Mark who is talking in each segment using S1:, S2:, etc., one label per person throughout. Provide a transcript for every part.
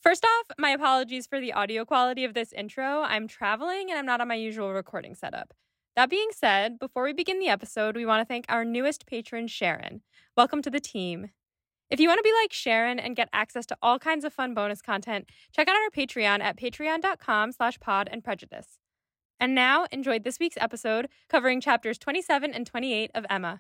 S1: First off, my apologies for the audio quality of this intro. I'm traveling and I'm not on my usual recording setup. That being said, before we begin the episode, we want to thank our newest patron, Sharon. Welcome to the team. If you want to be like Sharon and get access to all kinds of fun bonus content, check out our Patreon at patreon.com/podandprejudice. And now, enjoy this week's episode covering chapters 27 and 28 of Emma.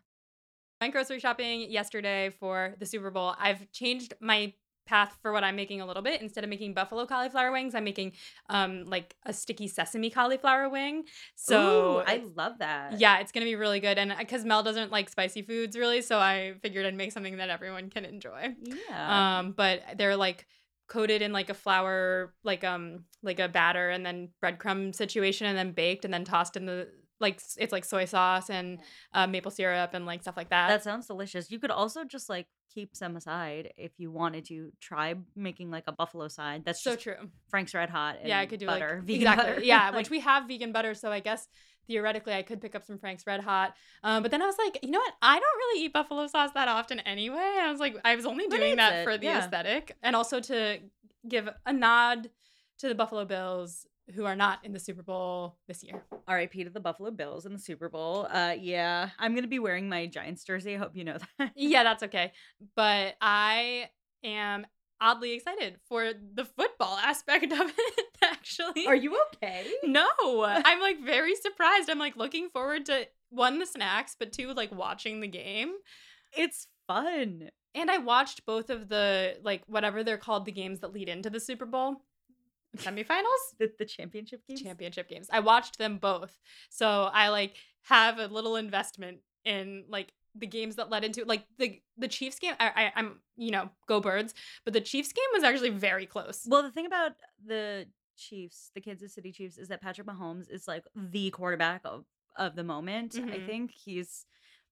S1: I went grocery shopping yesterday for the Super Bowl. I've changed my path for what I'm making a little bit. Instead of making buffalo cauliflower wings, I'm making like a sticky sesame cauliflower wing. So
S2: Ooh, I love that.
S1: yeah, it's gonna be really good. And because Mel doesn't like spicy foods really, so I figured I'd make something that everyone can enjoy.
S2: Yeah.
S1: But they're like coated in like a flour, like a batter, and then breadcrumb situation, and then baked, and then tossed in the it's like soy sauce and maple syrup and like stuff like that.
S2: That sounds delicious. You could also just like keep some aside if you wanted to try making like a buffalo side. That's
S1: So
S2: just
S1: true.
S2: Frank's Red Hot and
S1: Yeah, I could do
S2: butter,
S1: like
S2: vegan
S1: exactly.
S2: butter.
S1: Yeah,
S2: Like,
S1: which we have vegan butter, so I guess theoretically I could pick up some Frank's Red Hot. But then I was like, you know what? I don't really eat buffalo sauce that often anyway. I was like, I was only
S2: Who
S1: doing
S2: needs
S1: that
S2: it?
S1: for the
S2: Yeah.
S1: aesthetic and also to give a nod to the Buffalo Bills who are not in the Super Bowl this year.
S2: RIP to the Buffalo Bills in the Super Bowl. Yeah, I'm gonna be wearing my Giants jersey. I hope you know that.
S1: Yeah, that's okay. But I am oddly excited for the football aspect of it, actually.
S2: Are you okay?
S1: No, I'm like very surprised. I'm like looking forward to one, the snacks, but two, like watching the game.
S2: It's fun.
S1: And I watched both of the like whatever they're called, the games that lead into the Super Bowl semifinals,
S2: The championship games.
S1: championship games. I watched them both, so I like have a little investment in like the games that led into like the Chiefs game. I'm go Birds, but the Chiefs game was actually very close.
S2: Well, the thing about the Chiefs, the Kansas City Chiefs, is that Patrick Mahomes is like the quarterback of the moment. I
S1: Mhm.
S2: think he's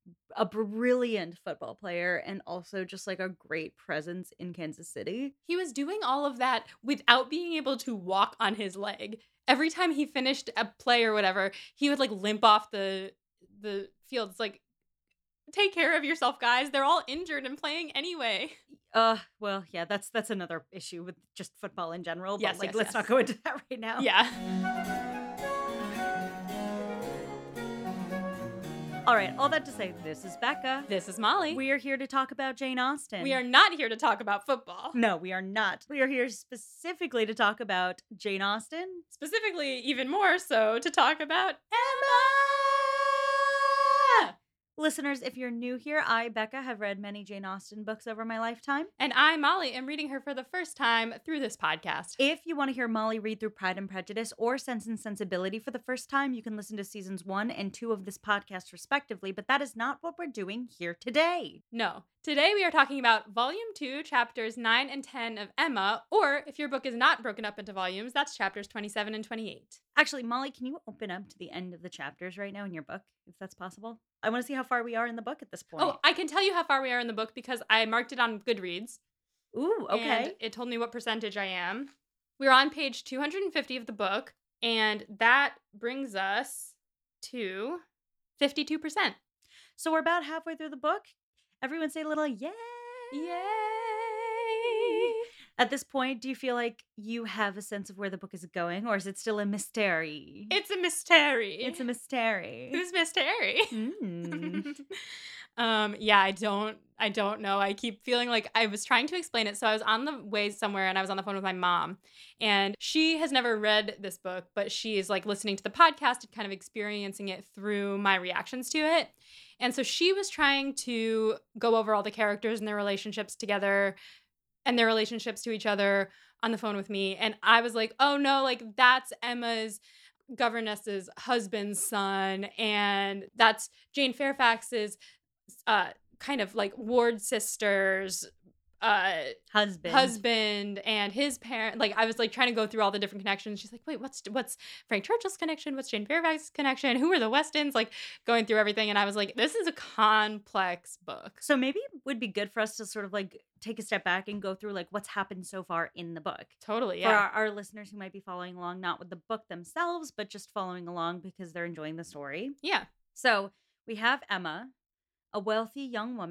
S2: a brilliant football player and also just like a great presence in Kansas City.
S1: He was doing all of that without being able to walk on his leg. Every time he finished a play or whatever, he would like limp off the field. It's like, take care of yourself, guys. They're all injured and playing anyway.
S2: Well, yeah, that's another issue with just football in general, but
S1: Yes,
S2: like
S1: yes,
S2: let's
S1: yes.
S2: not go into that right now.
S1: Yeah.
S2: All right, all that to say, this is Becca.
S1: This is Molly.
S2: We are here to talk about Jane Austen.
S1: We are not here to talk about football.
S2: No, we are not. We are here specifically to talk about Jane Austen.
S1: Specifically, even more so, to talk about Emma.
S2: Listeners, if you're new here, I, Becca, have read many Jane Austen books over my lifetime.
S1: And I, Molly, am reading her for the first time through this podcast.
S2: If you want to hear Molly read through Pride and Prejudice or Sense and Sensibility for the first time, you can listen to seasons 1 and 2 of this podcast respectively, but that is not what we're doing here today.
S1: No. Today we are talking about Volume 2, Chapters 9 and 10 of Emma, or if your book is not broken up into volumes, that's Chapters 27 and 28.
S2: Actually, Molly, can you open up to the end of the chapters right now in your book, if that's possible? I want to see how far we are in the book at this point.
S1: Oh, I can tell you how far we are in the book because I marked it on Goodreads.
S2: Ooh, okay.
S1: And it told me what percentage I am. We're on page 250 of the book, and that brings us to 52%.
S2: So we're about halfway through the book. Everyone say a little yay.
S1: Yay!
S2: At this point, do you feel like you have a sense of where the book is going, or is it still a mystery?
S1: It's a mystery.
S2: It's a mystery.
S1: Who's mystery?
S2: Mm.
S1: Yeah, I don't know. I keep feeling like I was trying to explain it. So I was on the way somewhere and I was on the phone with my mom, and she has never read this book, but she is like listening to the podcast and kind of experiencing it through my reactions to it. And so she was trying to go over all the characters and their relationships together and their relationships to each other on the phone with me. And I was like, oh no, like that's Emma's governess's husband's son, and that's Jane Fairfax's kind of like ward sister's husband and his parent. Like I was like trying to go through all the different connections. She's like, wait, what's Frank Churchill's connection? What's Jane Fairfax's connection? Who are the Westons? Like going through everything. And I was like, this is a complex book.
S2: So maybe it would be good for us to sort of like take a step back and go through like what's happened so far in the book.
S1: Totally,
S2: For
S1: yeah.
S2: our listeners who might be following along, not with the book themselves, but just following along because they're enjoying the story.
S1: Yeah.
S2: So we have Emma, a wealthy young woman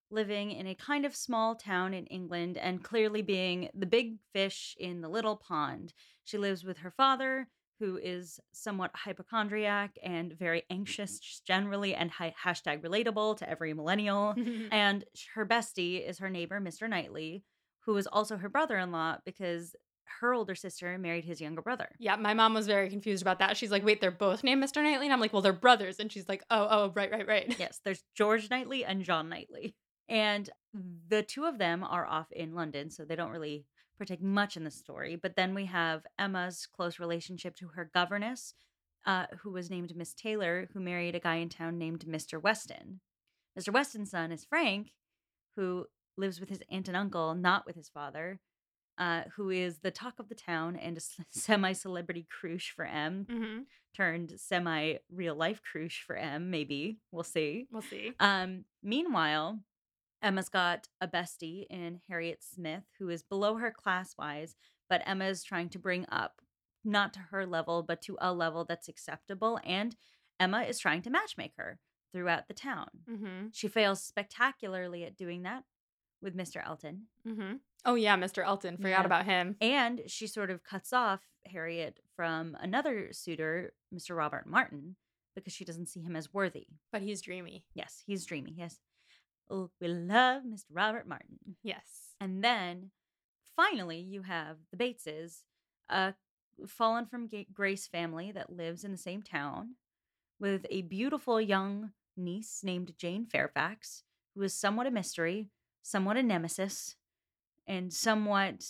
S2: living in a kind of small town in England and clearly being the big fish in the little pond. She lives with her father, who is somewhat hypochondriac and very anxious just generally and hashtag relatable to every millennial. And her bestie is her neighbor, Mr. Knightley, who is also her brother in law because her older sister married his younger brother.
S1: Yeah, my mom was very confused about that. She's like, wait, they're both named Mr. Knightley? And I'm like, well, they're brothers. And she's like, oh, right.
S2: Yes, there's George Knightley and John Knightley. And the two of them are off in London, so they don't really partake much in the story. But then we have Emma's close relationship to her governess, who was named Miss Taylor, who married a guy in town named Mr. Weston. Mr. Weston's son is Frank, who lives with his aunt and uncle, not with his father, who is the talk of the town and a semi-celebrity crush for M,
S1: Mm-hmm.
S2: turned semi-real life crush for M, maybe. We'll see.
S1: We'll see.
S2: Meanwhile, Emma's got a bestie in Harriet Smith, who is below her class-wise, but Emma is trying to bring up, not to her level, but to a level that's acceptable, and Emma is trying to matchmake her throughout the town.
S1: Mm-hmm.
S2: She fails spectacularly at doing that with Mr. Elton.
S1: Mm-hmm. Oh, yeah, Mr. Elton. Forgot
S2: Yeah.
S1: about him.
S2: And she sort of cuts off Harriet from another suitor, Mr. Robert Martin, because she doesn't see him as worthy.
S1: But he's dreamy.
S2: Yes, he's dreamy. Yes. Oh, we love Mr. Robert Martin.
S1: Yes.
S2: And then finally, you have the Bateses, a fallen from Grace family that lives in the same town with a beautiful young niece named Jane Fairfax, who is somewhat a mystery, somewhat a nemesis, and somewhat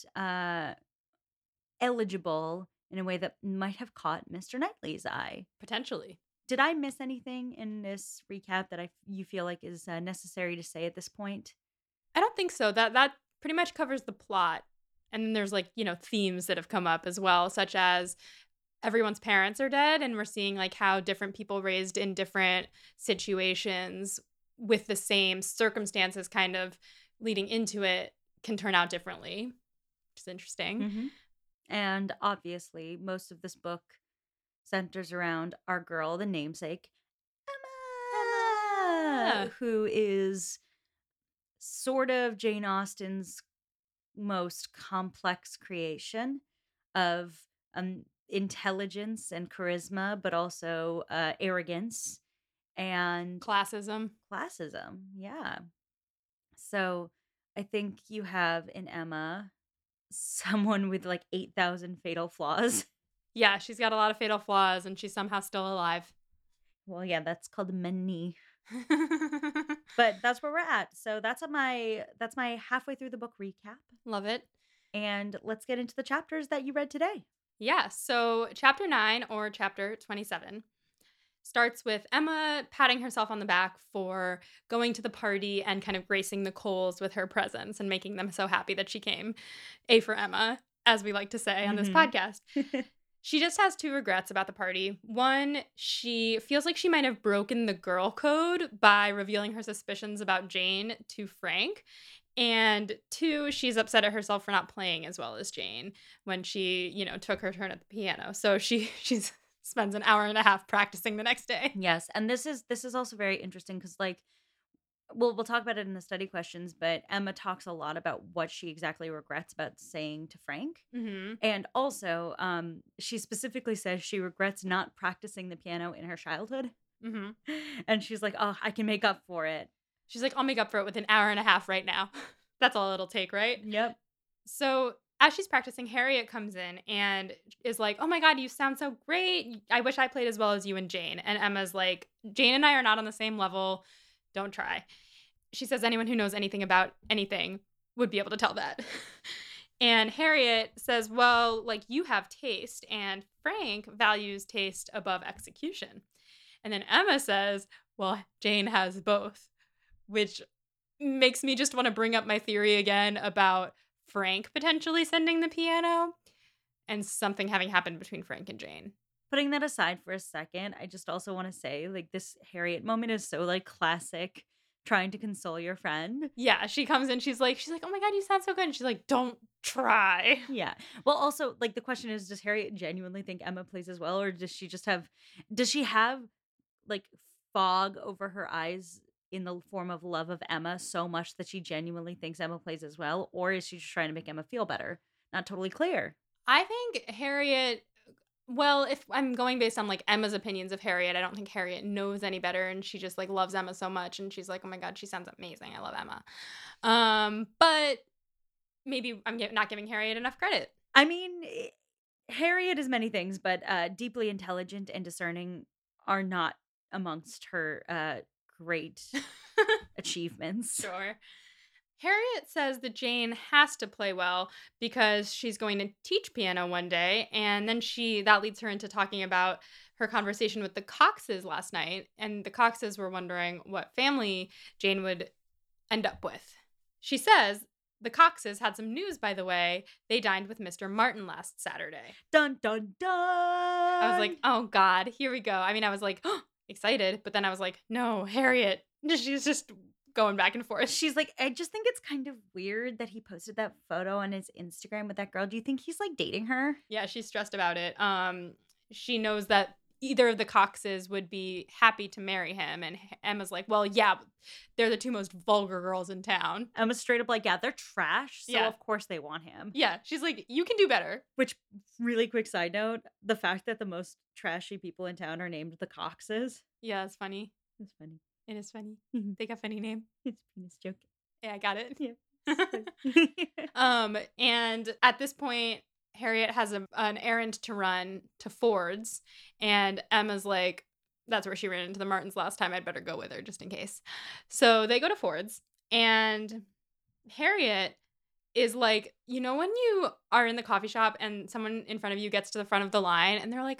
S2: eligible in a way that might have caught Mr. Knightley's eye.
S1: Potentially.
S2: Did I miss anything in this recap that you feel like is necessary to say at this point?
S1: I don't think so. That pretty much covers the plot. And then there's like, themes that have come up as well, such as everyone's parents are dead, and we're seeing like how different people raised in different situations with the same circumstances kind of leading into it can turn out differently, which is interesting.
S2: Mm-hmm. And obviously, most of this book centers around our girl, the namesake, Emma, who is sort of Jane Austen's most complex creation of intelligence and charisma, but also arrogance and
S1: Classism.
S2: Yeah. So I think you have in Emma someone with like 8,000 fatal flaws.
S1: Yeah, she's got a lot of fatal flaws and she's somehow still alive.
S2: Well, yeah, that's called many. But that's where we're at. So that's my halfway through the book recap.
S1: Love it.
S2: And let's get into the chapters that you read today.
S1: Yeah, so chapter 9 or chapter 27 starts with Emma patting herself on the back for going to the party and kind of gracing the Coles with her presence and making them so happy that she came. A for Emma, as we like to say on this podcast. She just has two regrets about the party. One, she feels like she might have broken the girl code by revealing her suspicions about Jane to Frank. And two, she's upset at herself for not playing as well as Jane when she, took her turn at the piano. So she spends an hour and a half practicing the next day.
S2: Yes, and this is also very interesting because we'll talk about it in the study questions, but Emma talks a lot about what she exactly regrets about saying to Frank.
S1: Mm-hmm.
S2: And also, she specifically says she regrets not practicing the piano in her childhood.
S1: Mm-hmm.
S2: And she's like, oh, I can make up for it.
S1: She's like, I'll make up for it with an hour and a half right now. That's all it'll take, right?
S2: Yep.
S1: So as she's practicing, Harriet comes in and is like, oh my God, you sound so great. I wish I played as well as you and Jane. And Emma's like, Jane and I are not on the same level. Don't try. She says anyone who knows anything about anything would be able to tell that. And Harriet says, well, you have taste, and Frank values taste above execution. And then Emma says, well, Jane has both, which makes me just want to bring up my theory again about Frank potentially sending the piano and something having happened between Frank and Jane.
S2: Putting that aside for a second, I just also want to say, this Harriet moment is so, classic trying to console your friend.
S1: Yeah, she comes in, she's like, oh my God, you sound so good. And she's like, don't try.
S2: Yeah. Well, also, the question is, does Harriet genuinely think Emma plays as well? Or does she have, fog over her eyes in the form of love of Emma so much that she genuinely thinks Emma plays as well, or is she just trying to make Emma feel better? Not totally clear.
S1: I think Harriet, well, if I'm going based on like Emma's opinions of Harriet, I don't think Harriet knows any better and she just like loves Emma so much and she's like, "Oh my god, she sounds amazing. I love Emma." But maybe I'm not giving Harriet enough credit.
S2: I mean, Harriet is many things, but deeply intelligent and discerning are not amongst her great achievements.
S1: Sure. Harriet says that Jane has to play well because she's going to teach piano one day, and then that leads her into talking about her conversation with the Coxes last night, and the Coxes were wondering what family Jane would end up with. She says the Coxes had some news, by the way. They dined with Mr. Martin last Saturday.
S2: Dun dun dun.
S1: I was like, oh God, here we go. I mean, I was like, excited, but then I was like, no, Harriet. She's just going back and forth.
S2: She's like, I just think it's kind of weird that he posted that photo on his Instagram with that girl. Do you think he's like dating her?
S1: Yeah, she's stressed about it. She knows that either of the Coxes would be happy to marry him, and Emma's like, well, yeah, they're the two most vulgar girls in town.
S2: Emma's straight up like, yeah, they're trash, so
S1: Yeah.
S2: of course they want him.
S1: Yeah, she's like, you can do better.
S2: Which, really quick side note, the fact that the most trashy people in town are named the Coxes.
S1: Yeah, it's funny.
S2: It's funny.
S1: It is funny. They got funny name.
S2: It's a penis joke.
S1: Yeah, I got it.
S2: Yeah.
S1: And at this point, Harriet has an errand to run to Ford's, and Emma's like, that's where she ran into the Martins last time. I'd better go with her just in case. So they go to Ford's, and Harriet is like, you know, when you are in the coffee shop and someone in front of you gets to the front of the line and they're like,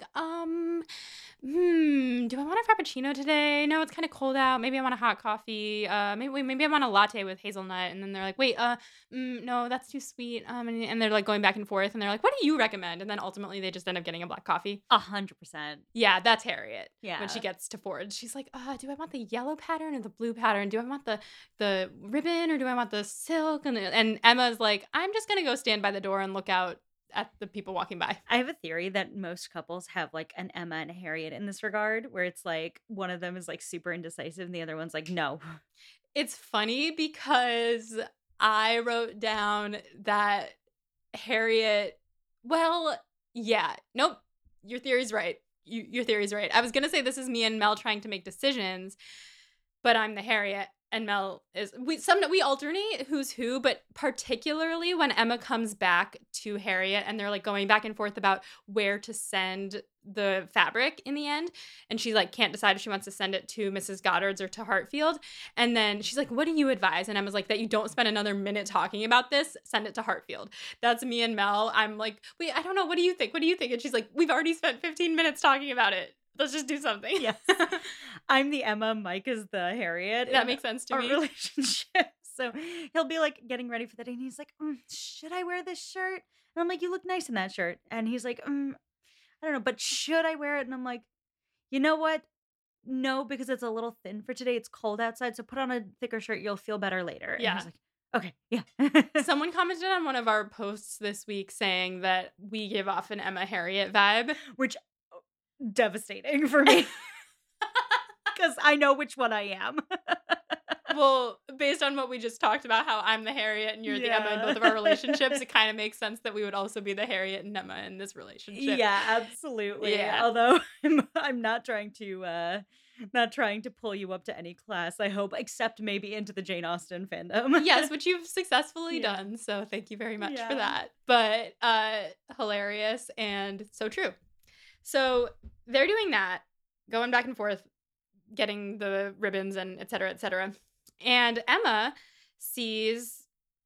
S1: do I want a frappuccino today? No, it's kind of cold out. Maybe I want a hot coffee. Maybe I want a latte with hazelnut. And then they're like, wait, no, that's too sweet. And they're like going back and forth and they're like, what do you recommend? And then ultimately they just end up getting a black coffee.
S2: 100%.
S1: Yeah, that's Harriet.
S2: Yeah.
S1: When she gets to Ford, she's like, do I want the yellow pattern or the blue pattern? Do I want the ribbon or do I want the silk? And Emma's like, I'm just going to go stand by the door and look out at the people walking by.
S2: I have a theory that most couples have like an Emma and a Harriet in this regard, where it's like one of them is like super indecisive and the other one's like, no.
S1: It's funny because I wrote down that Harriet, well, yeah, nope, your theory's right. Your theory's right. I was going to say this is me and Mel trying to make decisions, but I'm the Harriet. And Mel is, we alternate who's who, but particularly when Emma comes back to Harriet and they're like going back and forth about where to send the fabric in the end. And she like can't decide if she wants to send it to Mrs. Goddard's or to Hartfield. And then she's like, what do you advise? And Emma's like, that you don't spend another minute talking about this, send it to Hartfield. That's me and Mel. I'm like, wait, I don't know. What do you think? What do you think? And she's like, we've already spent 15 minutes talking about it. Let's just do something.
S2: Yes. I'm the Emma, Mike is the Harriet.
S1: That makes sense to
S2: our
S1: me.
S2: Relationship. So he'll be like getting ready for the day and he's like, should I wear this shirt? And I'm like, you look nice in that shirt. And he's like, I don't know, but should I wear it? And I'm like, you know what? No, because it's a little thin for today. It's cold outside. So put on a thicker shirt. You'll feel better later.
S1: Yeah.
S2: And he's like, okay, yeah.
S1: Someone commented on one of our posts this week saying that we give off an Emma Harriet vibe.
S2: Which, devastating for me. Because I know which one I am.
S1: Well, based on what we just talked about, how I'm the Harriet and you're the Emma in both of our relationships, it kind of makes sense that we would also be the Harriet and Emma in this relationship.
S2: Yeah, absolutely.
S1: Yeah.
S2: Although I'm not trying to pull you up to any class, I hope, except maybe into the Jane Austen fandom.
S1: Yes, which you've successfully
S2: Yeah.
S1: done. So thank you very much
S2: Yeah.
S1: for that. But hilarious and so true. So they're doing that, going back and forth, getting the ribbons and et cetera, et cetera. And Emma sees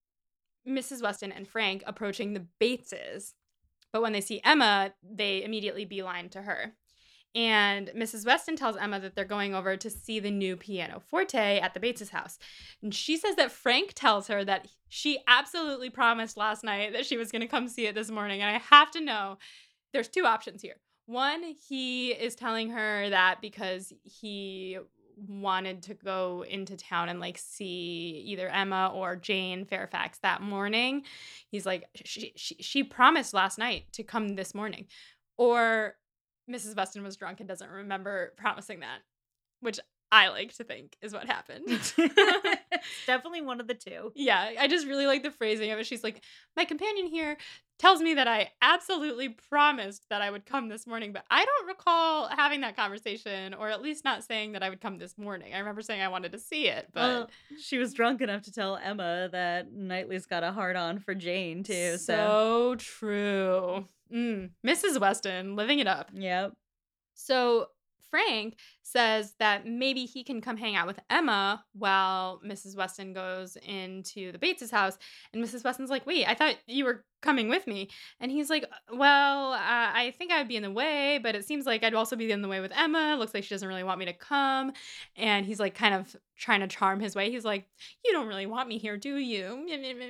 S1: Mrs. Weston and Frank approaching the Bateses. But when they see Emma, they immediately beeline to her. And Mrs. Weston tells Emma that they're going over to see the new pianoforte at the Bates' house. And she says that Frank tells her that she absolutely promised last night that she was going to come see it this morning. And I have to know, there's two options here. One, he is telling her that because he wanted to go into town and like see either Emma or Jane Fairfax that morning. He's like, she promised last night to come this morning. Or Mrs. Weston was drunk and doesn't remember promising that, which I like to think is what happened.
S2: Definitely one of the two.
S1: Yeah, I just really like the phrasing of it. She's like, my companion here tells me that I absolutely promised that I would come this morning, but I don't recall having that conversation, or at least not saying that I would come this morning. I remember saying I wanted to see it, but
S2: Well, she was drunk enough to tell Emma that Knightley's got a hard on for Jane too.
S1: so true. Mrs. Weston living it up.
S2: Yep.
S1: So Frank says that maybe he can come hang out with Emma while Mrs. Weston goes into the Bates' house. And Mrs. Weston's like, wait, I thought you were coming with me. And he's like, well, I think I'd be in the way, but it seems like I'd also be in the way with Emma. Looks like she doesn't really want me to come. And he's like kind of trying to charm his way. He's like, you don't really want me here, do you?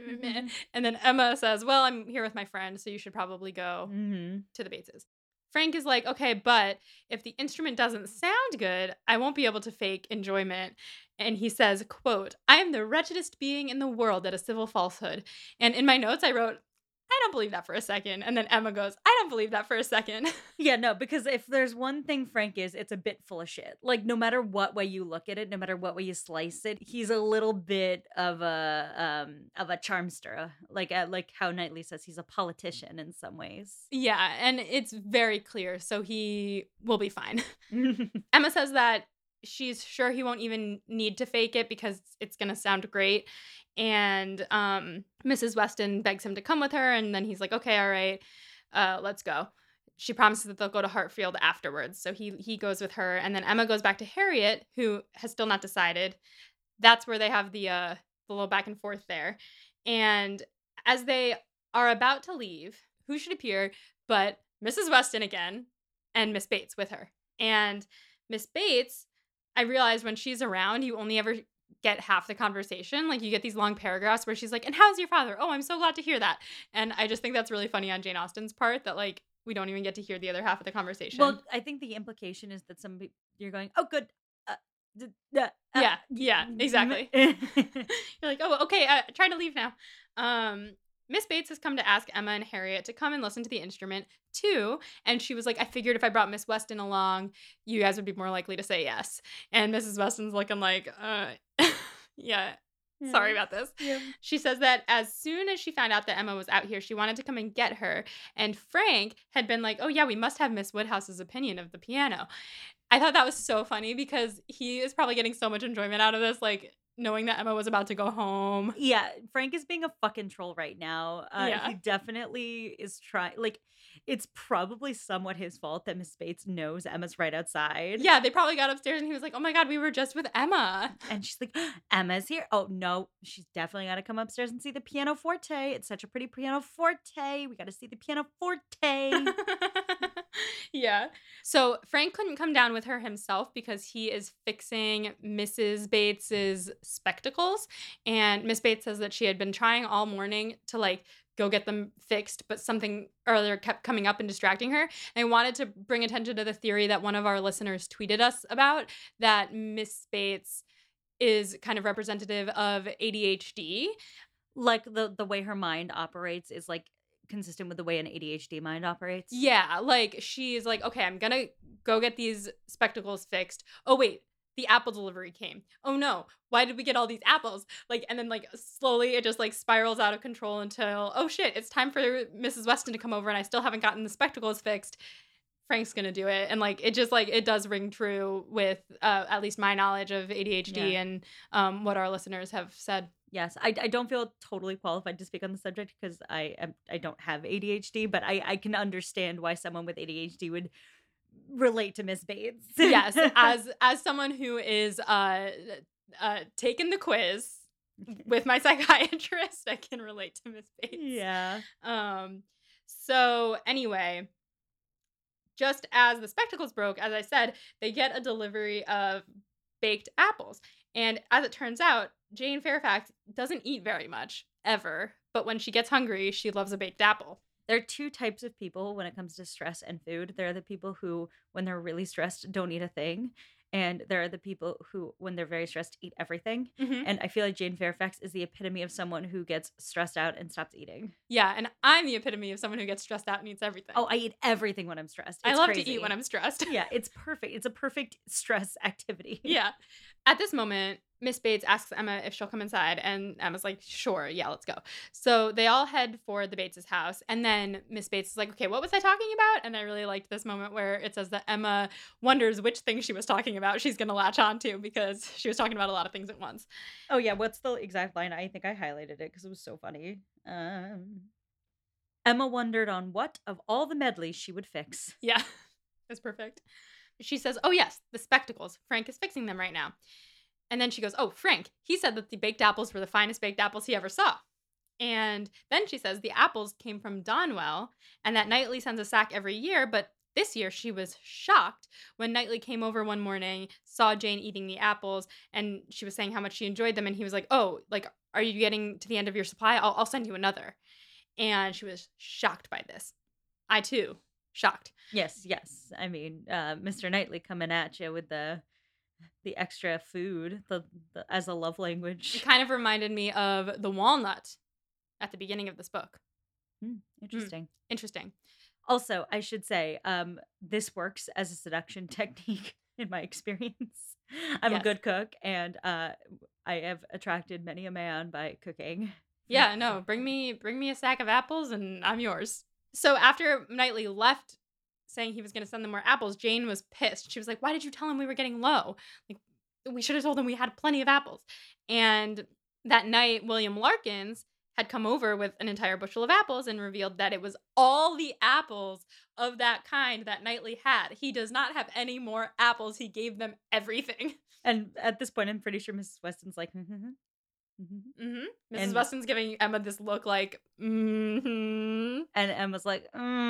S1: And then Emma says, well, I'm here with my friend, so you should probably go to the Bates'. Frank is like, okay, but if the instrument doesn't sound good, I won't be able to fake enjoyment. And he says, quote, I am the wretchedest being in the world at a civil falsehood. And in my notes, I wrote, I don't believe that for a second. And then Emma goes, I don't believe that for a second.
S2: Yeah, no, because if there's one thing Frank is, it's a bit full of shit. Like, no matter what way you look at it, no matter what way you slice it, he's a little bit of a charmster. Like how Knightley says he's a politician in some ways.
S1: Yeah, and it's very clear, so he will be fine. Emma says that she's sure he won't even need to fake it because it's going to sound great. And Mrs. Weston begs him to come with her, and then he's like, okay, all right, let's go. She promises that they'll go to Hartfield afterwards, so he goes with her, and then Emma goes back to Harriet, who has still not decided. That's where they have the little back and forth there. And as they are about to leave, who should appear but Mrs. Weston again, and Miss Bates with her. And Miss Bates, I realized when she's around, you only ever get half the conversation. Like, you get these long paragraphs where she's like, and how's your father? Oh, I'm so glad to hear that. And I just think that's really funny on Jane Austen's part that, like, we don't even get to hear the other half of the conversation.
S2: Well, I think the implication is that you're going, oh, good.
S1: Yeah, exactly. You're like, oh, okay, try to leave now. Miss Bates has come to ask Emma and Harriet to come and listen to the instrument too. And she was like, I figured if I brought Miss Weston along, you guys would be more likely to say yes. And Mrs. Weston's looking like, yeah, sorry about this.
S2: Yeah.
S1: She says that as soon as she found out that Emma was out here, she wanted to come and get her. And Frank had been like, oh yeah, we must have Miss Woodhouse's opinion of the piano. I thought that was so funny because he is probably getting so much enjoyment out of this, like, knowing that Emma was about to go home.
S2: Yeah, Frank is being a fucking troll right now.
S1: Yeah.
S2: He definitely is trying. Like, it's probably somewhat his fault that Miss Bates knows Emma's right outside.
S1: Yeah, they probably got upstairs and he was like, oh my God, we were just with Emma.
S2: And she's like, Emma's here. Oh, no, she's definitely got to come upstairs and see the pianoforte. It's such a pretty pianoforte. We got to see the pianoforte.
S1: Yeah. So Frank couldn't come down with her himself because he is fixing Mrs. Bates's spectacles. And Miss Bates says that she had been trying all morning to, like, go get them fixed, but something or other kept coming up and distracting her. And I wanted to bring attention to the theory that one of our listeners tweeted us about, that Miss Bates is kind of representative of ADHD.
S2: Like, the way her mind operates is, like, consistent with the way an ADHD mind operates.
S1: Yeah, like, she's like, okay, I'm gonna go get these spectacles fixed. Oh, wait, the apple delivery came. Oh no, why did we get all these apples? Like, and then, like, slowly it just, like, spirals out of control until, oh shit, it's time for Mrs. Weston to come over and I still haven't gotten the spectacles fixed. Frank's gonna do it. And, like, it just, like, it does ring true with at least my knowledge of ADHD and what our listeners have said.
S2: Yes, I don't feel totally qualified to speak on the subject because I don't have ADHD, but I can understand why someone with ADHD would relate to Miss Bates.
S1: Yes, as someone who is taken the quiz with my psychiatrist, I can relate to Miss Bates.
S2: Yeah.
S1: So anyway, just as the spectacles broke, as I said, they get a delivery of baked apples. And as it turns out, Jane Fairfax doesn't eat very much, ever. But when she gets hungry, she loves a baked apple.
S2: There are two types of people when it comes to stress and food. There are the people who, when they're really stressed, don't eat a thing. And there are the people who, when they're very stressed, eat everything.
S1: Hmm.
S2: And I feel like Jane Fairfax is the epitome of someone who gets stressed out and stops eating.
S1: Yeah, and I'm the epitome of someone who gets stressed out and eats everything.
S2: Oh, I eat everything when I'm stressed.
S1: I
S2: It's
S1: love to eat when
S2: crazy.
S1: I'm stressed.
S2: Yeah, it's perfect. It's a perfect stress activity.
S1: Yeah. At this moment, Miss Bates asks Emma if she'll come inside, and Emma's like, sure, yeah, let's go. So they all head for the Bates' house, and then Miss Bates is like, okay, what was I talking about? And I really liked this moment where it says that Emma wonders which thing she was talking about she's going to latch on to because she was talking about a lot of things at once.
S2: Oh yeah, what's the exact line? I think I highlighted it because it was so funny. Emma wondered on what of all the medleys she would fix.
S1: Yeah, that's perfect. She says, oh, yes, the spectacles. Frank is fixing them right now. And then she goes, oh, Frank, he said that the baked apples were the finest baked apples he ever saw. And then she says the apples came from Donwell and that Knightley sends a sack every year, but this year she was shocked when Knightley came over one morning, saw Jane eating the apples, and she was saying how much she enjoyed them. And he was like, oh, like, are you getting to the end of your supply? I'll send you another. And she was shocked by this. I too, shocked.
S2: Yes, yes. I mean, Mr. Knightley coming at you with the extra food, the as a love
S1: It
S2: language.
S1: kind of reminded me of the walnut at the beginning of this book.
S2: Interesting.
S1: Interesting.
S2: Also, I should say, this works as a seduction technique in my experience. I'm a
S1: Yes.
S2: good cook, and I have attracted many a man by cooking.
S1: Yeah, no, bring me a sack of apples and I'm yours. So after Knightley left saying he was going to send them more apples, Jane was pissed. She was like, "Why did you tell him we were getting low? Like we should have told him we had plenty of apples." And that night William Larkins had come over with an entire bushel of apples and revealed that it was all the apples of that kind that Knightley had. He does not have any more apples. He gave them everything.
S2: And at this point, I'm pretty sure Mrs. Weston's like,
S1: Mm-hmm. Mrs.
S2: and
S1: Weston's giving Emma this look like, mm-hmm.
S2: and Emma's like,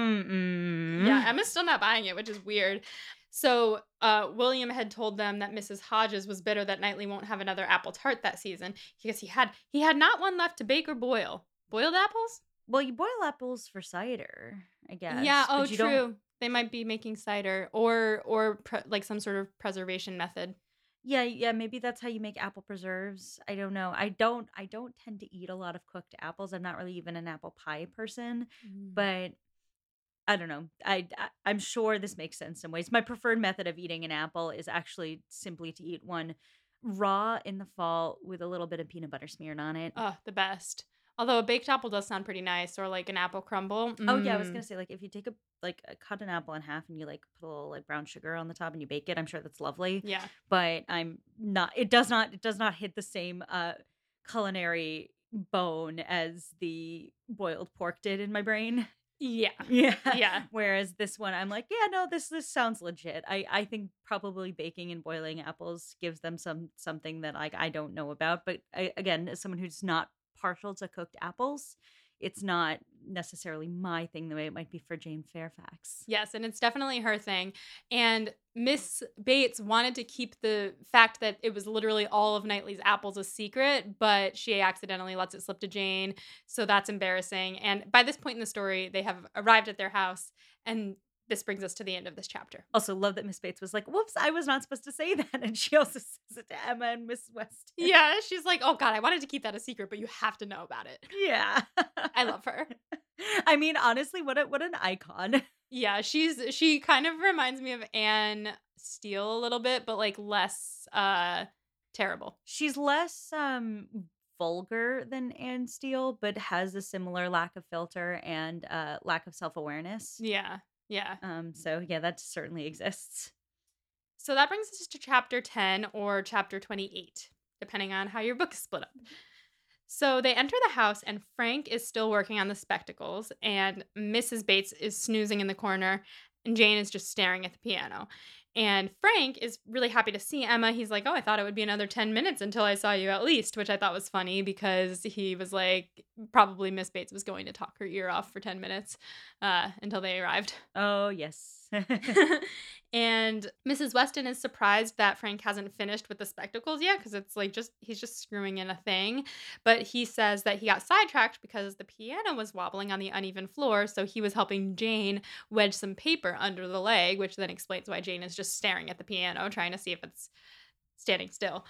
S1: Yeah, Emma's still not buying it, which is weird. So William had told them that Mrs. Hodges was bitter that Knightley won't have another apple tart that season because he had not one left to bake or boil. Boiled apples?
S2: Well, you boil apples for cider, I guess.
S1: Yeah. Oh,
S2: but you don't.
S1: true. They might be making cider or like some sort of preservation method.
S2: Yeah, yeah, maybe that's how you make apple preserves. I don't know. I don't tend to eat a lot of cooked apples. I'm not really even an apple pie person, but I don't know. I'm sure this makes sense in ways. My preferred method of eating an apple is actually simply to eat one raw in the fall with a little bit of peanut butter smeared on it.
S1: Oh, the best. Although a baked apple does sound pretty nice, or like an apple crumble.
S2: Oh yeah, I was gonna say, like, if you take cut an apple in half and you like put a little like brown sugar on the top and you bake it, I'm sure that's lovely.
S1: Yeah.
S2: But I'm not. It does not hit the same culinary bone as the boiled pork did in my brain.
S1: Yeah.
S2: Yeah.
S1: Yeah.
S2: Whereas this one, I'm like, yeah, no, this sounds legit. I think probably baking and boiling apples gives them something that like I don't know about. But again, as someone who's not partial to cooked apples, it's not necessarily my thing the way it might be for Jane Fairfax.
S1: Yes, and it's definitely her thing. And Miss Bates wanted to keep the fact that it was literally all of Knightley's apples a secret, but she accidentally lets it slip to Jane. So that's embarrassing. And by this point in the story, they have arrived at their house. And this brings us to the end of this chapter.
S2: Also, love that Miss Bates was like, "Whoops, I was not supposed to say that," and she also says it to Emma and Miss Weston.
S1: Yeah, she's like, oh God, I wanted to keep that a secret, but you have to know about it.
S2: Yeah,
S1: I love her.
S2: I mean, honestly, what an icon.
S1: Yeah, she kind of reminds me of Anne Steele a little bit, but like less terrible.
S2: She's less vulgar than Anne Steele, but has a similar lack of filter and lack of self awareness.
S1: Yeah. Yeah.
S2: So yeah, that certainly exists.
S1: So that brings us to chapter 10 or chapter 28, depending on how your book is split up. So they enter the house, and Frank is still working on the spectacles, and Mrs. Bates is snoozing in the corner, and Jane is just staring at the piano. And Frank is really happy to see Emma. He's like, oh, I thought it would be another 10 minutes until I saw you at least, which I thought was funny because he was like, probably Miss Bates was going to talk her ear off for 10 minutes until they arrived.
S2: Oh yes,
S1: And Mrs. Weston is surprised that Frank hasn't finished with the spectacles yet because it's like he's just screwing in a thing. But he says that he got sidetracked because the piano was wobbling on the uneven floor. So he was helping Jane wedge some paper under the leg, which then explains why Jane is just staring at the piano, trying to see if it's standing still.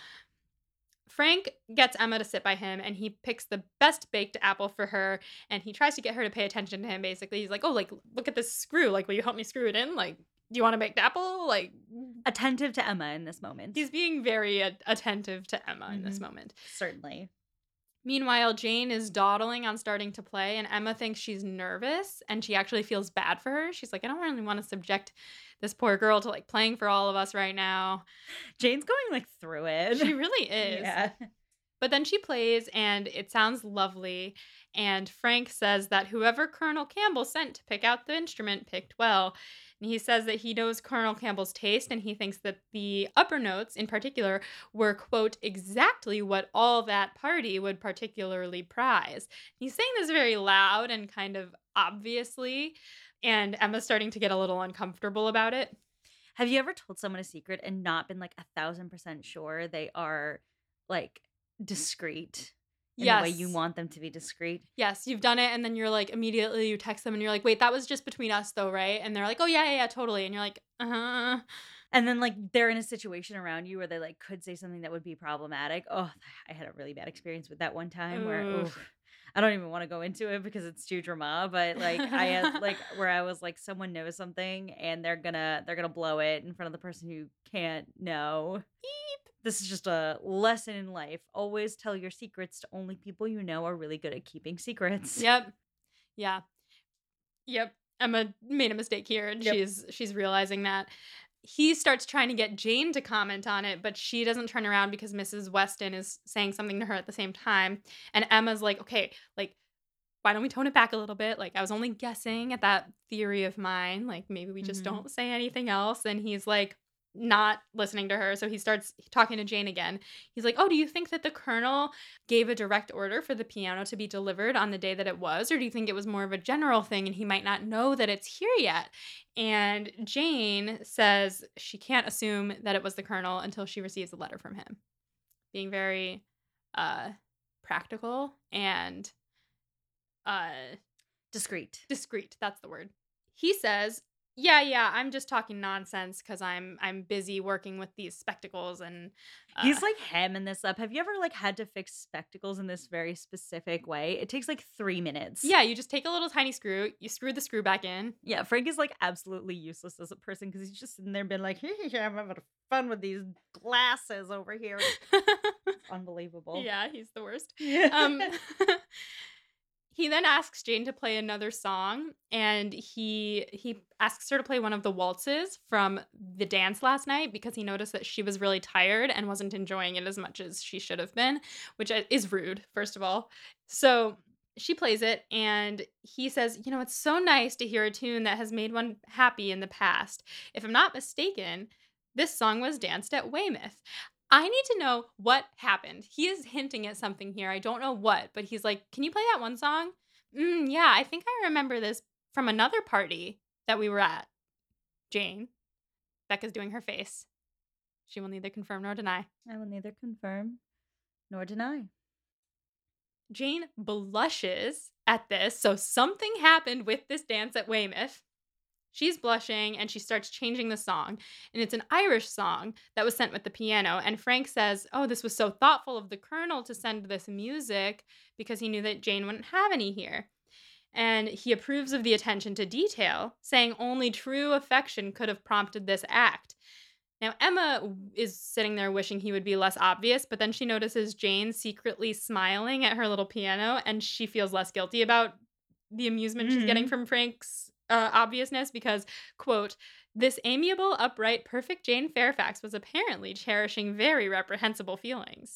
S1: Frank gets Emma to sit by him and he picks the best baked apple for her and he tries to get her to pay attention to him basically. He's like, "Oh, like look at this screw. Like, will you help me screw it in? Like, do you want a baked apple?" Like
S2: Attentive to Emma in this moment.
S1: he's being very attentive to Emma in this moment.
S2: Certainly.
S1: Meanwhile, Jane is dawdling on starting to play, and Emma thinks she's nervous, and she actually feels bad for her. She's like, "I don't really want to subject this poor girl to like playing for all of us right now."
S2: Jane's going like through it.
S1: She really is.
S2: Yeah.
S1: But then she plays, and it sounds lovely. And Frank says that whoever Colonel Campbell sent to pick out the instrument picked well. And he says that he knows Colonel Campbell's taste, and he thinks that the upper notes in particular were, quote, exactly what all that party would particularly prize. He's saying this very loud and kind of obviously, and Emma's starting to get a little uncomfortable about it.
S2: Have you ever told someone a secret and not been like 1,000% sure they are like discreet in the way you want them to be discreet?
S1: Yes, you've done it, and then you're like, immediately you text them and you're like, "Wait, that was just between us though, right?" And they're like, "Oh, yeah, yeah, yeah, totally." And you're like, "Uh-huh."
S2: And then like they're in a situation around you where they like could say something that would be problematic. Oh, I had a really bad experience with that one time where
S1: Oof.
S2: I don't even want to go into it because it's too drama, but like I had like where I was like someone knows something and they're gonna blow it in front of the person who can't know. This is just a lesson in life. Always tell your secrets to only people you know are really good at keeping secrets.
S1: Yep. Yeah. Yep. Emma made a mistake here, and
S2: Yep.
S1: she's realizing that. He starts trying to get Jane to comment on it, but she doesn't turn around because Mrs. Weston is saying something to her at the same time. And Emma's like, "Okay, like, why don't we tone it back a little bit? Like, I was only guessing at that theory of mine. Like, maybe we just
S2: Mhm.
S1: don't say anything else." And he's like, not listening to her. So he starts talking to Jane again. He's like, "Oh, do you think that the colonel gave a direct order for the piano to be delivered on the day that it was? Or do you think it was more of a general thing and he might not know that it's here yet?" And Jane says she can't assume that it was the colonel until she receives a letter from him. Being very practical and
S2: Discreet.
S1: discreet. That's the word. He says, yeah, I'm just talking nonsense because I'm busy working with these spectacles and
S2: He's like hemming this up. Have you ever like had to fix spectacles in this very specific way? It takes like 3 minutes.
S1: yeah, you just take a little tiny screw, you screw the screw back in.
S2: Yeah, Frank is like absolutely useless as a person because he's just sitting there being like, "Yeah, I'm having fun with these glasses over here." It's unbelievable.
S1: Yeah, he's the worst.
S2: Yeah.
S1: Um, he then asks Jane to play another song, and he asks her to play one of the waltzes from the dance last night because he noticed that she was really tired and wasn't enjoying it as much as she should have been, which is rude, first of all. So she plays it, and he says, "It's so nice to hear a tune that has made one happy in the past. If I'm not mistaken, this song was danced at Weymouth." I need to know what happened. He is hinting at something here. I don't know what, but he's like, "Can you play that one song?" Yeah, I think I remember this from another party that we were at. Jane. Becca's doing her face. She will neither confirm nor deny.
S2: I will neither confirm nor deny.
S1: Jane blushes at this. So something happened with this dance at Weymouth. She's blushing and she starts changing the song. And it's an Irish song that was sent with the piano. And Frank says, "Oh, this was so thoughtful of the colonel to send this music because he knew that Jane wouldn't have any here." And he approves of the attention to detail, saying only true affection could have prompted this act. Now, Emma is sitting there wishing he would be less obvious, but then she notices Jane secretly smiling at her little piano, and she feels less guilty about the amusement she's getting
S2: Mhm.
S1: from Frank's obviousness because, quote, "This amiable, upright, perfect Jane Fairfax was apparently cherishing very reprehensible feelings."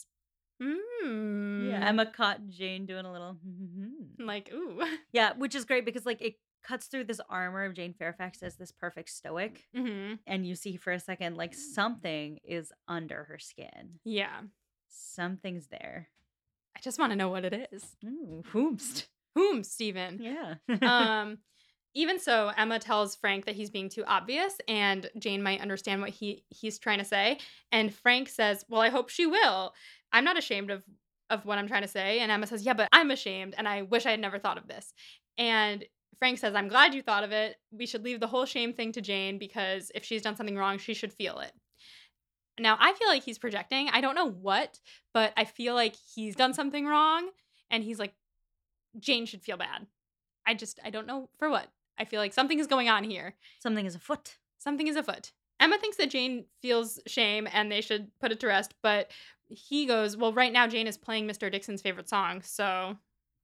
S2: Yeah, Emma caught Jane doing a little.
S1: Like, ooh.
S2: Yeah, which is great because like it cuts through this armor of Jane Fairfax as this perfect stoic, and you see for a second like something is under her skin.
S1: Yeah.
S2: Something's there.
S1: I just want to know what it is.
S2: Ooh, whoomst.
S1: Whom, Steven?
S2: Yeah.
S1: Even so, Emma tells Frank that he's being too obvious and Jane might understand what he's trying to say. And Frank says, "Well, I hope she will. I'm not ashamed of what I'm trying to say." And Emma says, "Yeah, but I'm ashamed and I wish I had never thought of this." And Frank says, "I'm glad you thought of it. We should leave the whole shame thing to Jane because if she's done something wrong, she should feel it." Now, I feel like he's projecting. I don't know what, but I feel like he's done something wrong and he's like, Jane should feel bad. I don't know for what. I feel like something is going on here.
S2: Something is afoot.
S1: Something is afoot. Emma thinks that Jane feels shame and they should put it to rest, but he goes, "Well, right now Jane is playing Mr. Dixon's favorite song, so."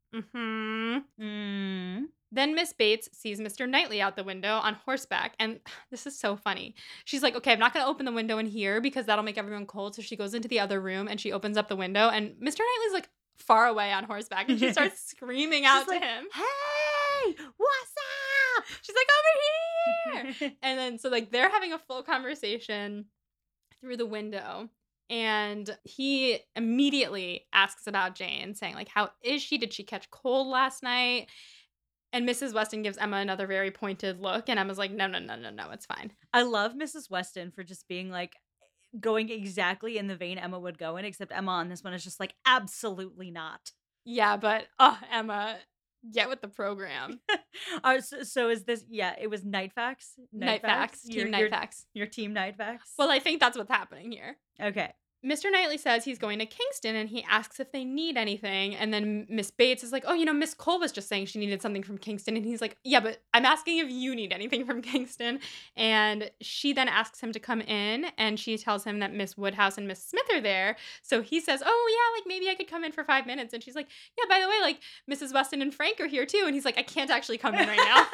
S2: Mm.
S1: Then Miss Bates sees Mr. Knightley out the window on horseback, and this is so funny. She's like, "Okay, I'm not going to open the window in here because that'll make everyone cold." So she goes into the other room and she opens up the window, and Mr. Knightley's like far away on horseback, and she starts screaming out to him.
S2: "Hey, what's up?"
S1: She's like, "Over here!" And then so like they're having a full conversation through the window. And he immediately asks about Jane, saying, like, "How is she? Did she catch cold last night?" And Mrs. Weston gives Emma another very pointed look. And Emma's like, "No, no, no, no, no, it's fine."
S2: I love Mrs. Weston for just being like, going exactly in the vein Emma would go in, except Emma on this one is just like, absolutely not.
S1: Yeah, but, Emma, get with the program.
S2: So is this, yeah, it was Night Facts?
S1: Night Facts. Team Night Facts.
S2: Your team Night Facts?
S1: Well, I think that's what's happening here.
S2: Okay.
S1: Mr. Knightley says he's going to Kingston and he asks if they need anything. And then Miss Bates is like, "Oh, Miss Cole was just saying she needed something from Kingston." And he's like, "Yeah, but I'm asking if you need anything from Kingston." And she then asks him to come in and she tells him that Miss Woodhouse and Miss Smith are there. So he says, "Oh, yeah, like maybe I could come in for 5 minutes." And she's like, "Yeah, by the way, like Mrs. Weston and Frank are here too." And he's like, "I can't actually come in right now."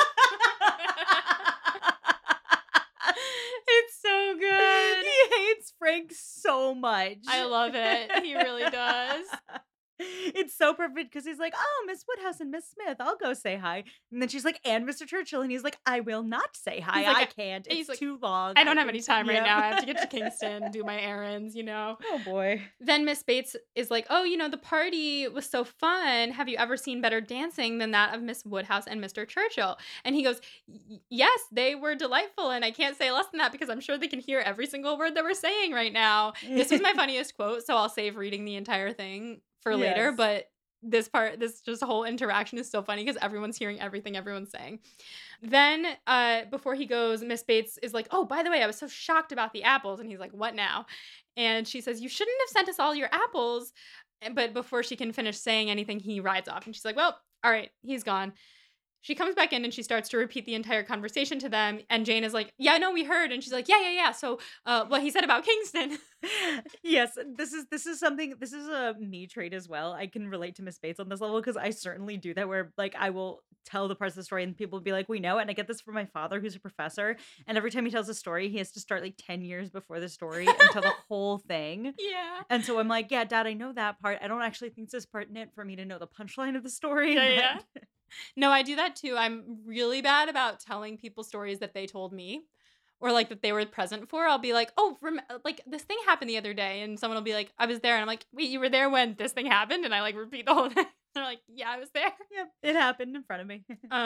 S1: It's so good.
S2: He hates Frank so much.
S1: I love it. He really does.
S2: It's so perfect because he's like, "Oh, Miss Woodhouse and Miss Smith, I'll go say hi." And then she's like, "And Mr. Churchill." And he's like, "I will not say hi.
S1: He's like,
S2: I can't.
S1: he's
S2: It's
S1: like,
S2: too long.
S1: "I don't have any time right
S2: Yeah.
S1: now. I have to get to Kingston, do my errands,
S2: Oh, boy.
S1: Then Miss Bates is like, "Oh, the party was so fun. Have you ever seen better dancing than that of Miss Woodhouse and Mr. Churchill?" And he goes, "Yes, they were delightful. And I can't say less than that because I'm sure they can hear every single word that we're saying right now." This was my funniest quote, so I'll save reading the entire thing for later.
S2: Yes.
S1: But this just whole interaction is so funny because everyone's hearing everything everyone's saying. Then before he goes, Miss Bates is like, "Oh, by the way, I was so shocked about the apples." And he's like, "What now?" And she says, "You shouldn't have sent us all your apples." But before she can finish saying anything, he rides off. And she's like, "Well, all right, he's gone." She comes back in and she starts to repeat the entire conversation to them. And Jane is like, "Yeah, no, we heard." And she's like, "Yeah, yeah, yeah. So what he said about Kingston."
S2: Yes, this is something, this is a me trait as well. I can relate to Miss Bates on this level because I certainly do that, where like I will tell the parts of the story and people will be like, "We know." And I get this from my father, who's a professor, and every time he tells a story he has to start like 10 years before the story and tell the whole thing.
S1: Yeah.
S2: And so I'm like, "Yeah, Dad, I know that part. I don't actually think this is pertinent for me to know the punchline of the story."
S1: Yeah, yeah.
S2: but-
S1: No, I do that too. I'm really bad about telling people stories that they told me or like that they were present for. I'll be like, "Oh, like this thing happened the other day." And someone will be like, "I was there." And I'm like, "Wait, you were there when this thing happened?" And I like repeat the whole thing. They're like, "Yeah, I was there."
S2: Yep, it happened in front of me.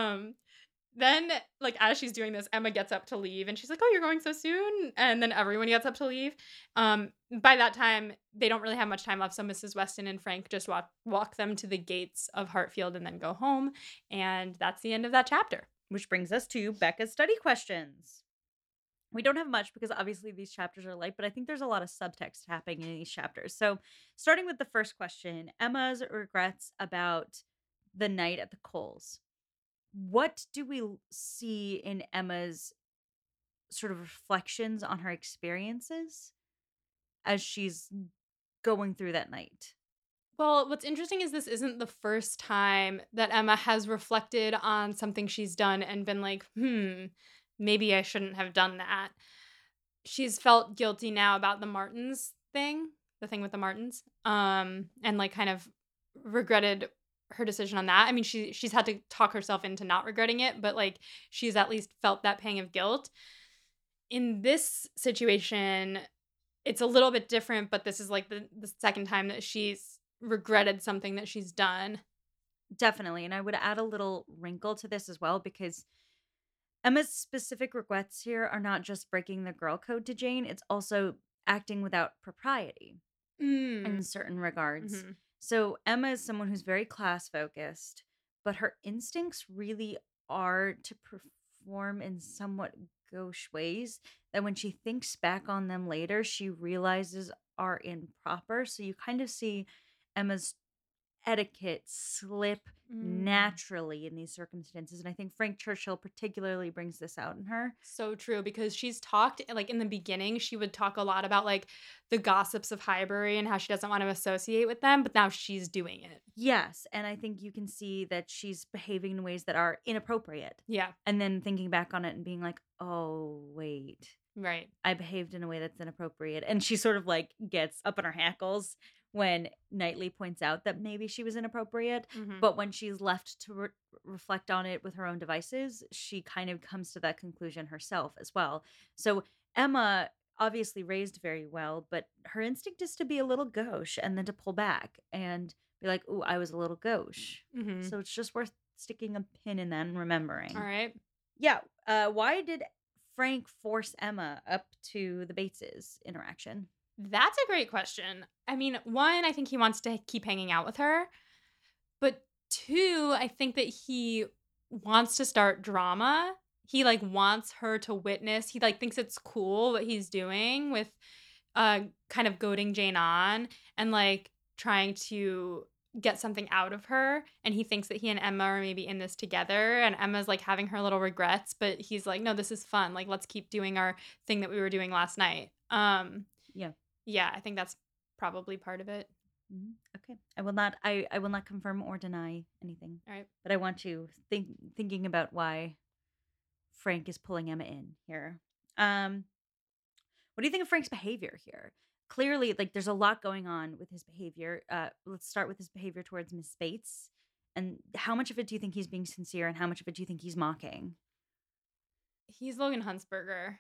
S1: Then like as she's doing this, Emma gets up to leave and she's like, "Oh, you're going so soon?" And then everyone gets up to leave. By that time, they don't really have much time left, so Mrs. Weston and Frank just walk them to the gates of Hartfield and then go home, and that's the end of that chapter.
S2: Which brings us to Becca's study questions. We don't have much because obviously these chapters are light, but I think there's a lot of subtext happening in these chapters. So, starting with the first question, Emma's regrets about the night at the Coles. What do we see in Emma's sort of reflections on her experiences as she's going through that night?
S1: Well, what's interesting is this isn't the first time that Emma has reflected on something she's done and been like, maybe I shouldn't have done that. She's felt guilty now about the Martins thing, the thing with the Martins, and like kind of regretted her decision on that. I mean, she's had to talk herself into not regretting it, but like she's at least felt that pang of guilt. In this situation, it's a little bit different, but this is like the second time that she's regretted something that she's done.
S2: Definitely. And I would add a little wrinkle to this as well because Emma's specific regrets here are not just breaking the girl code to Jane, it's also acting without propriety in
S1: Mm.
S2: certain regards.
S1: Mhm.
S2: So Emma is someone who's very class focused, but her instincts really are to perform in somewhat gauche ways that when she thinks back on them later, she realizes are improper. So you kind of see Emma's etiquette slip
S1: Mm.
S2: naturally in these circumstances. And I think Frank Churchill particularly brings this out in her.
S1: So true because she's talked like in the beginning, she would talk a lot about like the gossips of Highbury and how she doesn't want to associate with them, but now she's doing it.
S2: Yes, and I think you can see that she's behaving in ways that are inappropriate.
S1: Yeah,
S2: And then thinking back on it and being like, "Oh, wait.
S1: right.
S2: I behaved in a way that's inappropriate." And she sort of like gets up in her hackles when Knightley points out that maybe she was inappropriate,
S1: Mhm.
S2: but when she's left to reflect on it with her own devices, she kind of comes to that conclusion herself as well. So Emma obviously raised very well, but her instinct is to be a little gauche and then to pull back and be like, "Ooh, I was a little gauche."
S1: Mhm.
S2: So it's just worth sticking a pin in that and
S1: All
S2: remembering.
S1: right.
S2: Yeah. Why did Frank force Emma up to the Bateses interaction?
S1: That's a great question. I mean, one, I think he wants to keep hanging out with her, but two, I think that he wants to start drama. He like wants her to witness. He like thinks it's cool what he's doing with kind of goading Jane on and like trying to get something out of her, and he thinks that he and Emma are maybe in this together, and Emma's like having her little regrets, but he's like, no, this is fun, like let's keep doing our thing that we were doing last night.
S2: Yeah.
S1: Yeah, I think that's probably part of it.
S2: Okay. I will not confirm or deny anything.
S1: All right.
S2: But I want to thinking about why Frank is pulling Emma in here. Um what do you think of Frank's behavior here? Clearly, like there's a lot going on with his behavior. Let's start with his behavior towards Miss Bates. And how much of it do you think he's being sincere and how much of it do you think he's mocking?
S1: He's Logan Huntsberger.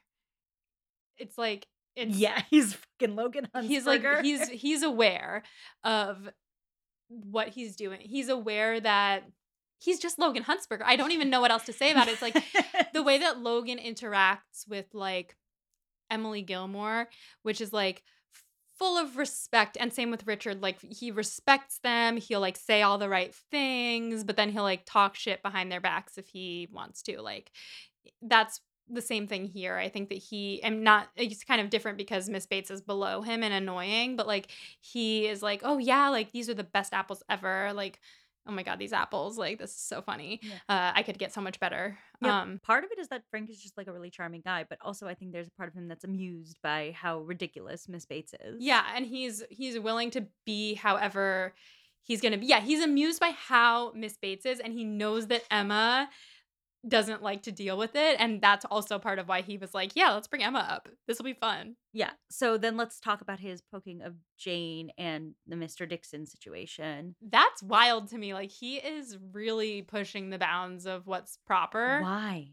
S1: It's like it's
S2: Yeah, he's fucking Logan
S1: he's like
S2: Huntsberger.
S1: he's aware of what he's doing. He's aware that he's just Logan Huntsberger. I don't even know what else to say about it. It's like the way that Logan interacts with like Emily Gilmore, which is like full of respect, and same with Richard. Like he respects them. He'll like say all the right things, but then he'll like talk shit behind their backs if he wants to. Like that's the same thing here. I think that he am not it's kind of different because Miss Bates is below him and annoying, but like he is like, "Oh yeah, like these are the best apples ever." Like, "Oh my god, these apples, like this is so funny.
S2: Yeah.
S1: I could get so much better."
S2: Yep. Part of it is that Frank is just like a really charming guy, but also I think there's a part of him that's amused by how ridiculous Miss Bates is.
S1: Yeah, and he's willing to be however he's going to be. Yeah, he's amused by how Miss Bates is, and he knows that Emma doesn't like to deal with it, and that's also part of why he was like, "Yeah, let's bring Emma up. This will be fun."
S2: Yeah. So then let's talk about his poking of Jane and the Mr. Dixon situation.
S1: That's wild to me. Like he is really pushing the bounds of what's proper.
S2: Why?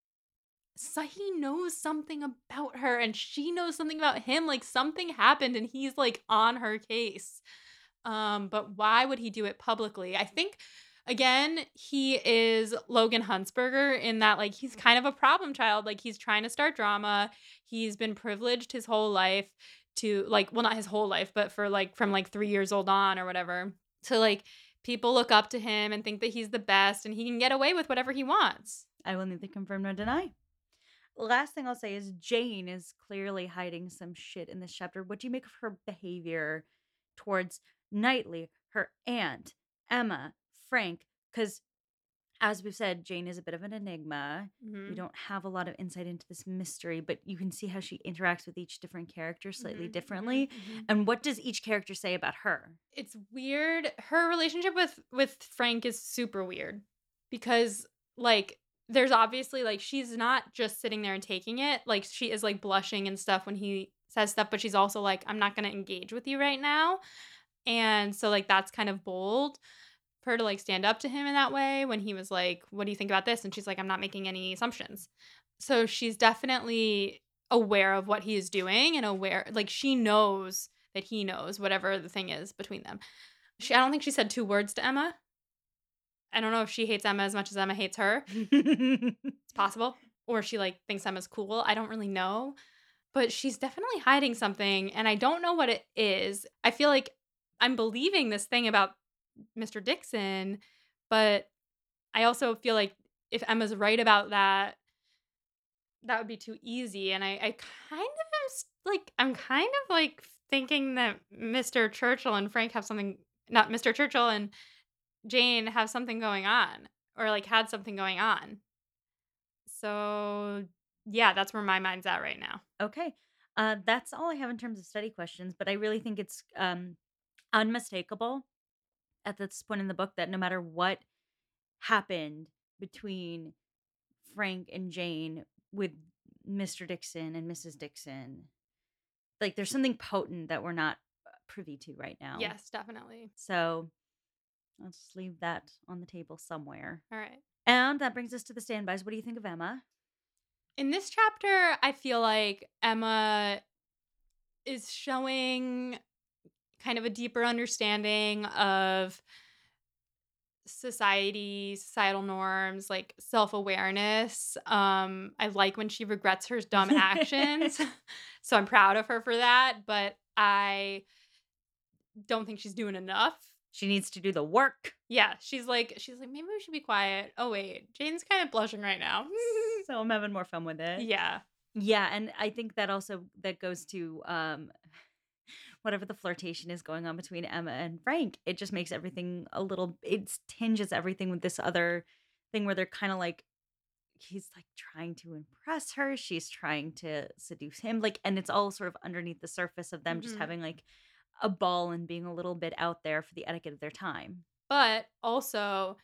S1: So he knows something about her and she knows something about him. Like something happened and he's like on her case. But why would he do it publicly? I think again, he is Logan Huntsberger in that like he's kind of a problem child. Like he's trying to start drama. He's been privileged his whole life to like, well, not his whole life, but for like from like 3 years old on or whatever. To like people look up to him and think that he's the best and he can get away with whatever he wants.
S2: I will neither confirm nor deny. Last thing I'll say is Jane is clearly hiding some shit in this chapter. What do you make of her behavior towards Knightley, her aunt, Emma, Frank? Because as we've said, Jane is a bit of an enigma. We
S1: Mhm.
S2: don't have a lot of insight into this mystery, but you can see how she interacts with each different character slightly
S1: Mhm,
S2: differently.
S1: mhm, mhm.
S2: And what does each character say about her?
S1: It's weird. Her relationship with Frank is super weird because like there's obviously like she's not just sitting there and taking it. Like she is like blushing and stuff when he says stuff, but she's also like I'm not going to engage with you right now. And so like that's kind of bold for her to like stand up to him in that way when he was like, "What do you think about this?" And she's like, "I'm not making any assumptions." So she's definitely aware of what he is doing and aware like she knows that he knows whatever the thing is between them. I don't think she said 2 words to Emma. I don't know if she hates Emma as much as Emma hates her. It's possible. Or she like thinks Emma's cool. I don't really know. But she's definitely hiding something, and I don't know what it is. I feel like I'm believing this thing about Mr. Dixon, but I also feel like if Emma's right about that, that would be too easy. And I kind of am like, I'm kind of like thinking that Mr. Churchill and Frank have something, not Mr. Churchill and Jane have something going on, or like had something going on. So yeah, that's where my mind's at right now.
S2: Okay. That's all I have in terms of study questions, but I really think it's unmistakable at this point in the book that no matter what happened between Frank and Jane with Mr. Dixon and Mrs. Dixon, like there's something potent that we're not privy to right now.
S1: Yes, definitely.
S2: So I'll just leave that on the table somewhere.
S1: All right.
S2: And that brings us to the standbys. What do you think of Emma?
S1: In this chapter, I feel like Emma is showing kind of a deeper understanding of societal norms, like self-awareness. I like when she regrets her dumb actions. So I'm proud of her for that, but I don't think she's doing enough.
S2: She needs to do the work.
S1: Yeah, she's like maybe we should be quiet. Oh wait, Jane's kind of blushing right now.
S2: So I'm having more fun with it.
S1: Yeah.
S2: Yeah, and I think that also that goes to whatever the flirtation is going on between Emma and Frank. It just makes everything a little, it tinges everything with this other thing where they're kind of like, he's like trying to impress her, she's trying to seduce him, like, and it's all sort of underneath the surface of them just
S1: Mhm.
S2: having like a ball and being a little bit out there for the etiquette of their time.
S1: But also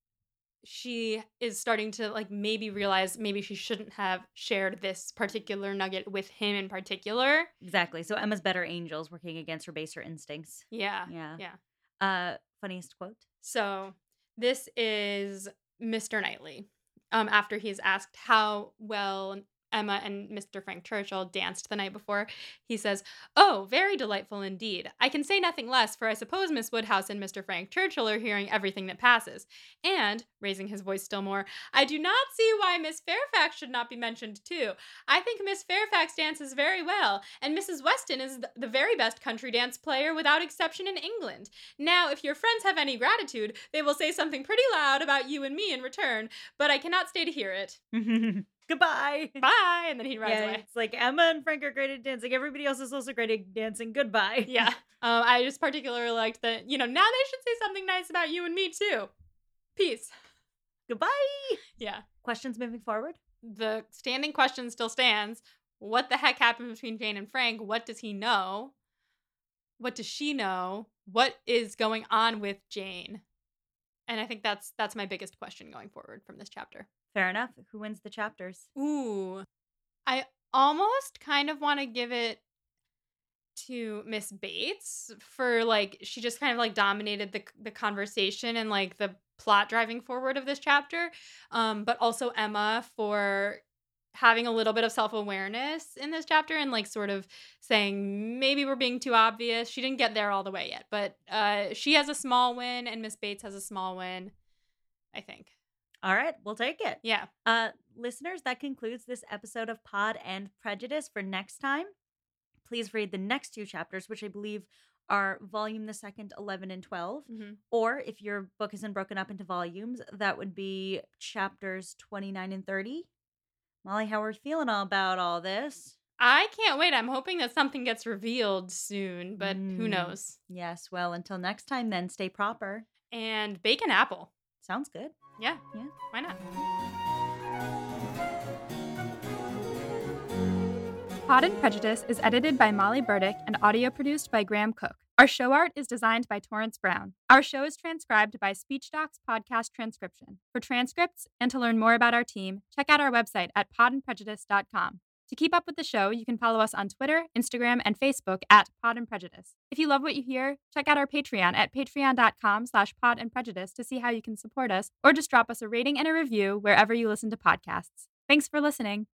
S1: she is starting to like maybe realize maybe she shouldn't have shared this particular nugget with him in particular.
S2: Exactly. So Emma's better angels working against her baser instincts.
S1: Yeah.
S2: Yeah.
S1: Yeah.
S2: Funniest quote.
S1: So this is Mr. Knightley. After he's asked how well Emma and Mr. Frank Churchill danced the night before, he says, "Oh, very delightful indeed. I can say nothing less, for I suppose Miss Woodhouse and Mr. Frank Churchill are hearing everything that passes. And," raising his voice still more, "I do not see why Miss Fairfax should not be mentioned too. I think Miss Fairfax dances very well, and Mrs. Weston is the very best country dance player without exception in England. Now, if your friends have any gratitude, they will say something pretty loud about you and me in return, but I cannot stay to hear it.
S2: Goodbye.
S1: Bye." And then he rides away.
S2: It's like Emma and Frank are great at dancing. Everybody else is also great at dancing. Goodbye.
S1: Yeah. I just particularly liked that, now they should say something nice about you and me too. Peace.
S2: Goodbye.
S1: Yeah.
S2: Questions moving forward?
S1: The standing question still stands. What the heck happened between Jane and Frank? What does he know? What does she know? What is going on with Jane? And I think that's my biggest question going forward from this chapter.
S2: Fair enough. Who wins the chapters?
S1: Ooh. I almost kind of want to give it to Miss Bates for like she just kind of like dominated the conversation and like the plot driving forward of this chapter. But also Emma for having a little bit of self-awareness in this chapter and like sort of saying maybe we're being too obvious. She didn't get there all the way yet, but she has a small win and Miss Bates has a small win, I think.
S2: All right, we'll take it.
S1: Yeah.
S2: Listeners, that concludes this episode of Pod and Prejudice. For next time, please read the next two chapters, which I believe are volume the second, 11 and 12.
S1: Mm-hmm.
S2: Or if your book isn't broken up into volumes, that would be chapters 29 and 30. Molly, how are we feeling about all this?
S1: I can't wait. I'm hoping that something gets revealed soon, but who knows?
S2: Yes, well, until next time then, stay proper.
S1: And bake an apple.
S2: Sounds good.
S1: Yeah. Why not? Pod and Prejudice is edited by Molly Burdick and audio produced by Graham Cook. Our show art is designed by Torrance Brown. Our show is transcribed by SpeechDocs Podcast Transcription. For transcripts and to learn more about our team, check out our website at podandprejudice.com. To keep up with the show, you can follow us on Twitter, Instagram, and Facebook at Pod and Prejudice. If you love what you hear, check out our Patreon at patreon.com/podandprejudice to see how you can support us, or just drop us a rating and a review wherever you listen to podcasts. Thanks for listening.